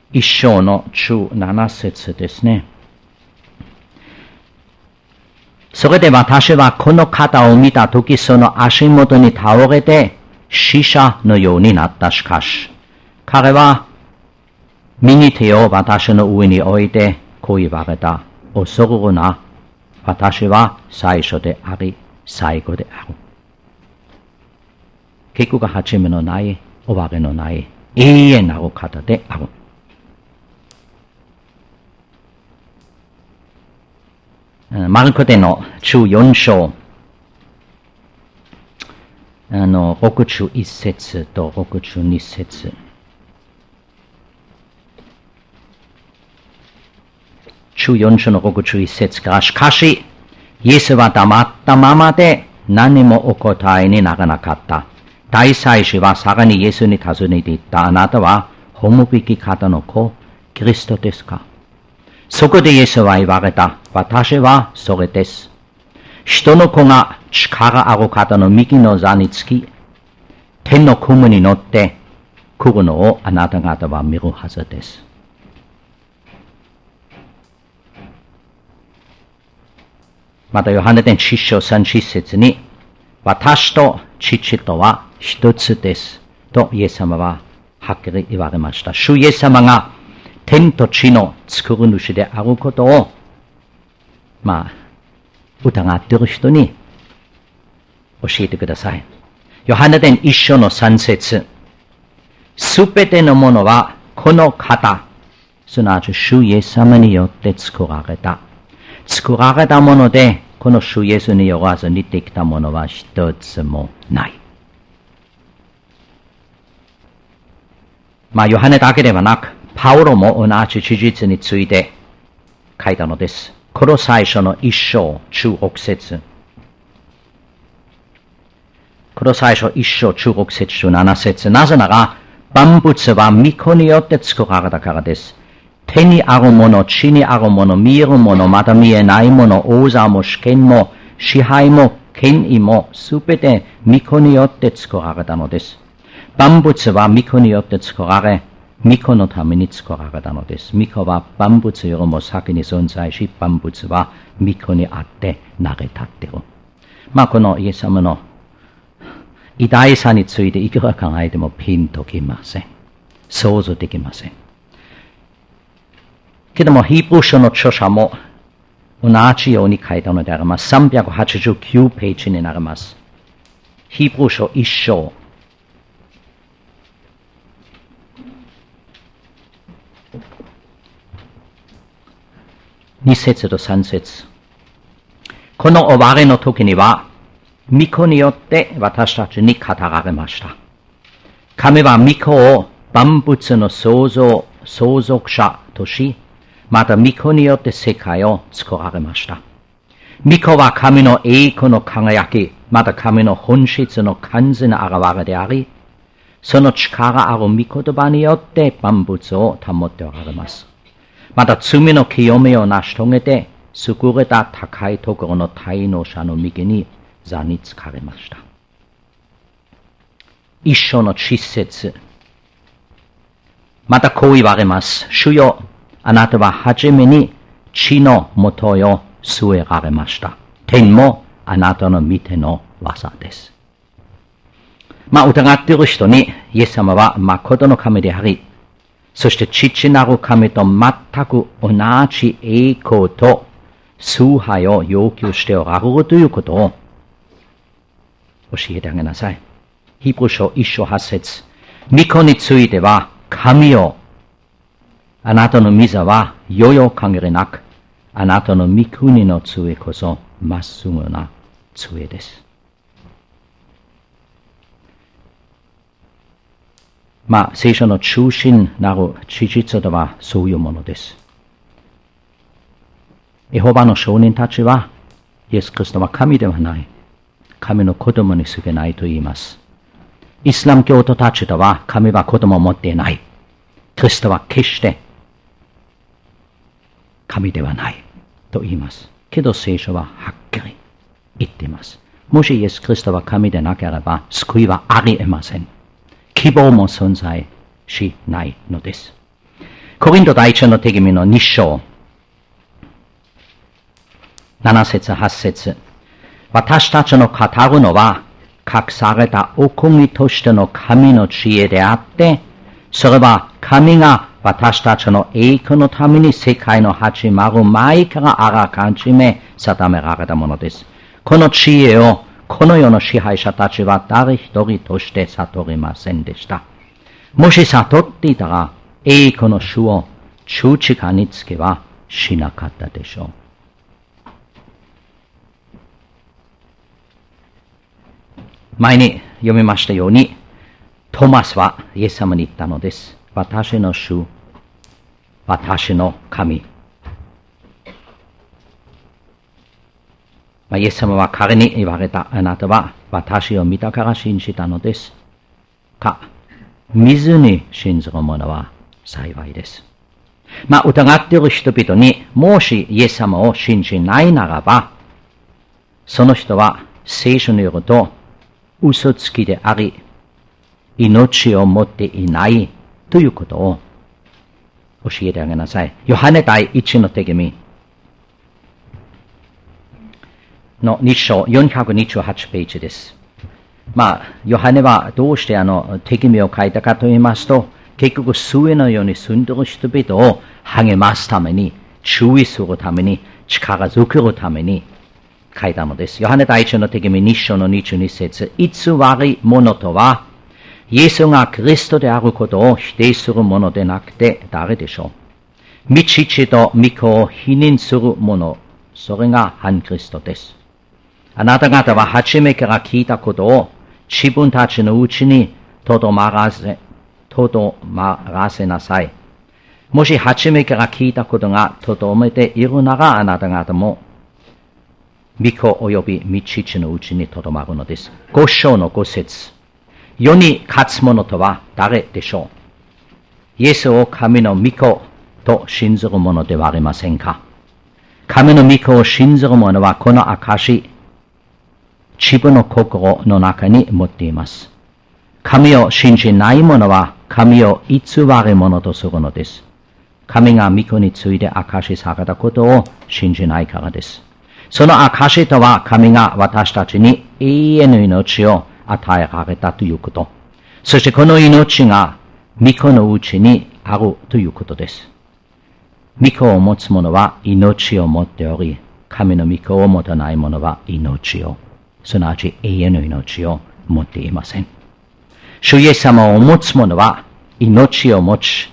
一章の17節ですね。それで私はこの方を見たとき、その足元に倒れて死者のようになった。しかし、彼は右手を私の上に置いてこう言われた。恐れるな。私は最初であり、最後である。結局始めのない、終わりのない、永遠なる方である。マルコでの14章、61節と62節。14章の61節から、しかし、イエスは黙ったままで何もお答えにならなかった。大祭司はさらにイエスに尋ねていった。あなたは葬引き方の子、キリストですか？そこでイエスは言われた。私はそれです。人の子が力ある方の右の座につき、天の雲に乗って来るのをあなた方は見るはずです。またヨハネ伝7章30節に、私と父とは一つですとイエス様ははっきり言われました。主イエス様が天と地の作る主であることを疑っている人に教えてください。ヨハネ伝1章の3節、すべてのものはこの方、すなわち主イエス様によって作られた。作られたもので、この主イエスによらずにできたものは一つもない。ヨハネだけではなく、パウロも同じ事実について書いたのです。この最初の1章16節。この最初1章16節17節。なぜなら、万物は御子によって作られたからです。天にあるもの、地にあるもの、見えるもの、また見えないもの、王座も主権も、支配も、権威も、すべて御子によって作られたのです。万物は御子によって作られ、御子のために作られたのです。御子は万物よりも先に存在し、万物は御子にあって成り立っている。このイエス様の偉大さについていくら考えてもピンときません。想像できません。けども、ヒブル書の著者も同じように書いたのであります。389ページになります。ヒブル書1章。2節と3節。この終わりの時には、御子によって私たちに語られました。神は御子を万物の創造者とし、また御子によって世界を作られました。御子は神の栄光の輝き、また神の本質の完全な現れであり、その力ある御言葉によって万物を保っておられます。また罪の清めを成し遂げて、優れた高いところの滞納者の右に座につかれました。一章の10節。またこう言われます。主よ、あなたははじめに地の元を据えられました。天もあなたの御手の技です。疑っている人に、イエス様は誠の神であり、そして父なる神と全く同じ栄光と崇拝を要求しておられるということを教えてあげなさい。ヒブル書1章8節。御子については、神よ、あなたの御座はよよ限りなく、あなたの御国の杖こそまっすぐな杖です。聖書の中心なる事実とはそういうものです。エホバの証人たちは、イエス・キリストは神ではない。神の子供に過ぎないと言います。イスラム教徒たちとは、神は子供を持っていない。キリストは決して神ではないと言います。けど聖書ははっきり言っています。もしイエス・キリストは神でなければ、救いはありえません。希望も存在しないのです。 コリント第一の手紙の2章、7節8節。私たちの語るのは、隠された奥義としての神の知恵であって、それは神が私たちの栄光のために世界の始まる前からあらかじめ定められたものです。この知恵をこの世の支配者たちは誰一人として悟りませんでした。もし悟っていたら、栄光の主を十字架につけはしなかったでしょう。前に読みましたように、トマスはイエス様に言ったのです。私の主、私の神。イエス様は彼に言われた。あなたは私を見たから信じたのです。見ずに信ずる者は幸いです。疑っている人々に、もしイエス様を信じないならば、その人は聖書によると、嘘つきであり、命を持っていないということを教えてあげなさい。ヨハネ第一の手紙の2章428ページです。ヨハネはどうして手紙を書いたかと言いますと、結局末のように住んでいる人々を励ますために、注意するために、力づけるために書いたのです。ヨハネ第一の手紙2章の22節。偽り者とは、イエスがキリストであることを否定するものでなくて誰でしょう。御父と御子を否認する者、それが反キリストです。あなた方は初めから聞いたことを自分たちのうちにとどまらせなさい。もし初めから聞いたことがとどめているなら、あなた方も御子及び御父のうちにとどまるのです。5章の5節。世に勝つ者とは誰でしょう。イエスを神の御子と信ずる者ではありませんか。神の御子を信ずる者はこの証、自分の心の中に持っています。神を信じない者は神を偽り者とするのです。神が御子について証しされたことを信じないからです。その証とは、神が私たちに永遠の命を与えられたということ。そしてこの命が御子のうちにあるということです。御子を持つ者は命を持っており、神の御子を持たない者は命を、すなわち永遠の命を持っていません。主イエス様を持つ者は命を持ち、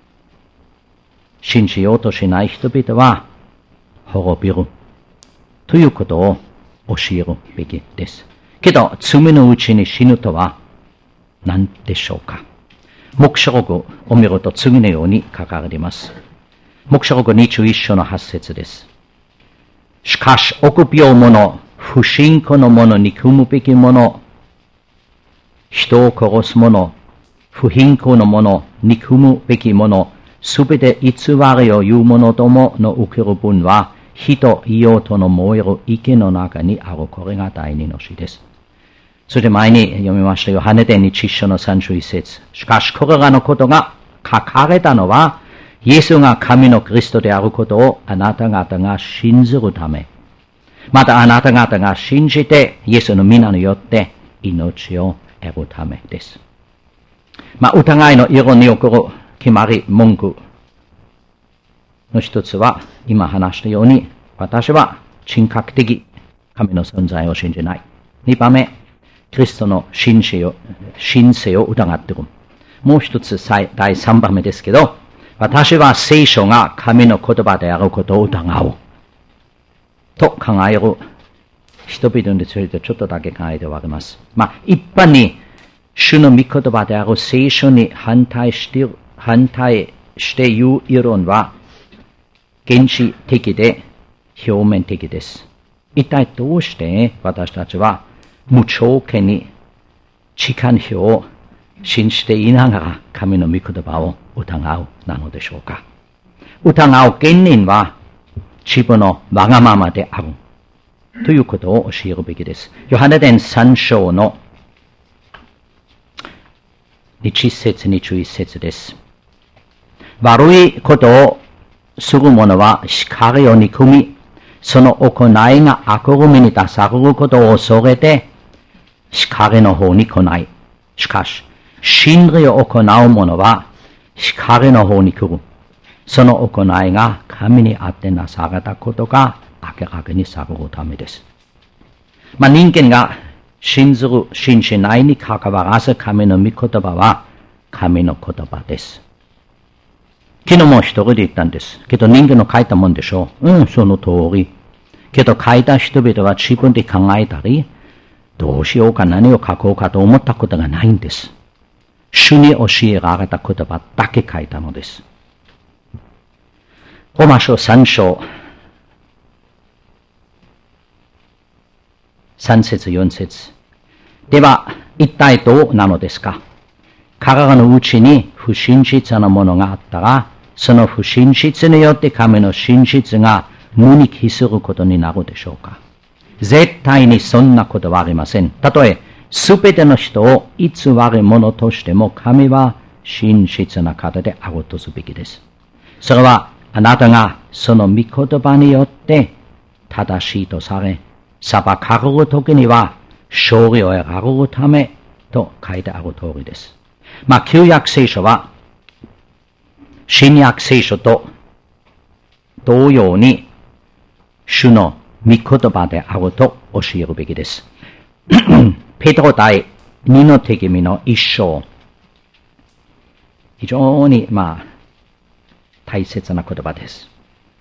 信じようとしない人々は滅びるということを教えるべきです。けど、罪のうちに死ぬとは何でしょうか。黙示録を見ると次のように書かれています。黙示録21章の8節です。しかし、臆病者、不信仰の者、憎むべき者、人を殺す者、不貧困の者、憎むべき者、すべて偽りを言う者どもの受ける分は、火と硫黄との燃える池の中にある。これが第二の死です。そして前に読みましたヨハネ伝1章の31節。しかしこれらのことが書かれたのは、イエスが神のキリストであることをあなた方が信ずるため、またあなた方が信じてイエスの皆によって命を得るためです。疑いの色に送る決まり文句の一つは、今話したように、私は人格的神の存在を信じない。2番目、キリストの神性を疑っている。もう一つ、第3番目ですけど、私は聖書が神の言葉であることを疑う。と考える人々についてちょっとだけ考えております。一般に、主の御言葉である聖書に反対して言う異論は、原始的で表面的です。一体どうして私たちは無条件に時間表を信じていながら神の御言葉を疑うなのでしょうか。疑う原因は自分のわがままであるということを教えるべきです。ヨハネ伝3章の20節21節です。 悪いことをする者は光を憎み、その行いが悪夢に出されることを恐れて、光の方に来ない。しかし、真理を行う者は光の方に来る。その行いが神にあってなされたことが明らかにされるためです。人間が信ずる、信じないにかかわらず神の御言葉は神の言葉です。昨日も一人で言ったんです。けど人間の書いたもんでしょう。その通り。けど書いた人々は自分で考えたり、どうしようか何を書こうかと思ったことがないんです。主に教えられた言葉だけ書いたのです。ローマ書3章、3節4節では、一体どうなのですか？彼らのうちに不真実なものがあったら、その不真実によって神の真実が無に帰することになるでしょうか？絶対にそんなことはありません。たとえ、すべての人を偽る者としても、神は真実な方であるとすべきです。それは、あなたがその御言葉によって正しいとされ、裁かれるときには勝利を得られるためと書いてある通りです。旧約聖書は新約聖書と同様に主の御言葉であると教えるべきです。ペテロ第2の手紙の1章、非常に大切な言葉です。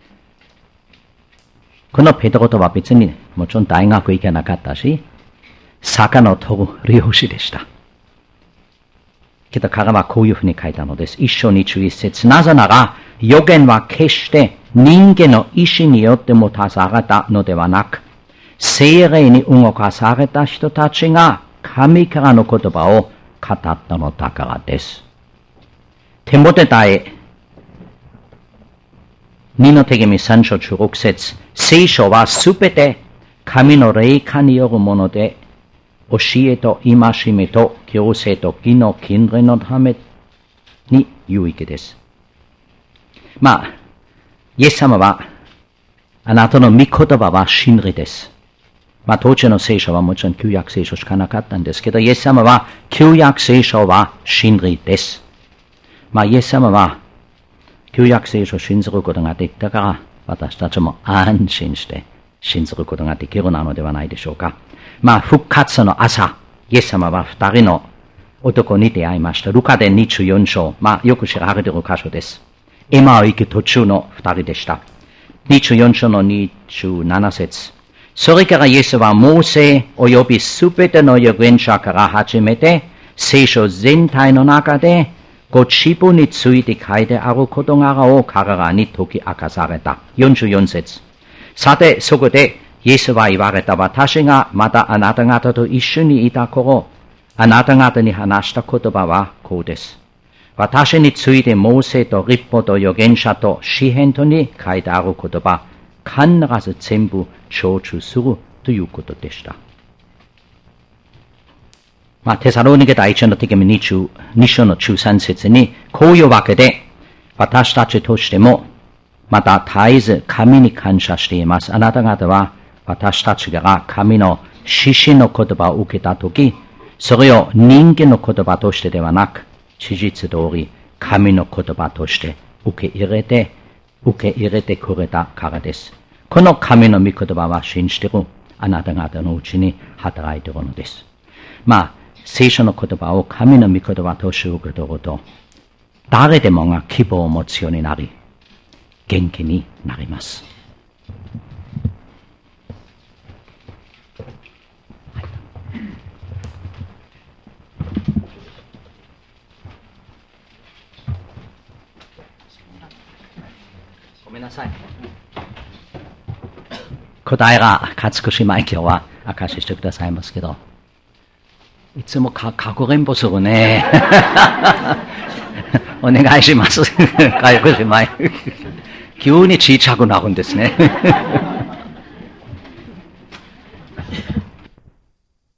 このペテロとは別にもちろん大学行けなかったし、魚を取る漁師でした。けど彼はこういうふうに書いたのです。一章21節。なぜなら、預言は決して人間の意志によってもたされたのではなく、聖霊に動かされた人たちが神からの言葉を語ったのだからです。テモテ第2の手紙3章16節。聖書はすべて神の霊感によるもので、教えと戒めと矯正と義の訓練のために有益です。イエス様は、あなたの御言葉は真理です。当時の聖書はもちろん旧約聖書しかなかったんですけど、イエス様は旧約聖書は真理です。イエス様は旧約聖書を信ずることができたから、私たちも安心して信ずることができるなのではないでしょうか。復活の朝、イエス様は二人の男に出会いました。ルカで24章、よく知られている箇所です。エマを行く途中の二人でした。24章の27節。それからイエスはモーセ及びすべての預言者から始めて、聖書全体の中でご自分について書いてある事柄を彼らに解き明かされた。44節。さて、そこでイエスは言われた。私がまたあなた方と一緒にいた頃、あなた方に話した言葉はこうです。私についてモーセと律法と預言者と詩篇とに書いてある言葉、必ず全部成就するということでした。テサロニケ第一の手紙2章の13節に、こういうわけで、私たちとしても、また絶えず神に感謝しています。あなた方は、私たちが神の指示の言葉を受けたとき、それを人間の言葉としてではなく、事実通り神の言葉として受け入れてくれたからです。この神の御言葉は信じているあなた方のうちに働いているのです。聖書の言葉を神の御言葉として受け取ると、誰でもが希望を持つようになり、元気になります。ごめんなさい。答えが勝子姉妹今日は明かししてくださいますけど、いつもかくれんぼするね。お願いします。かよこ姉妹。急に小さくなるんですね。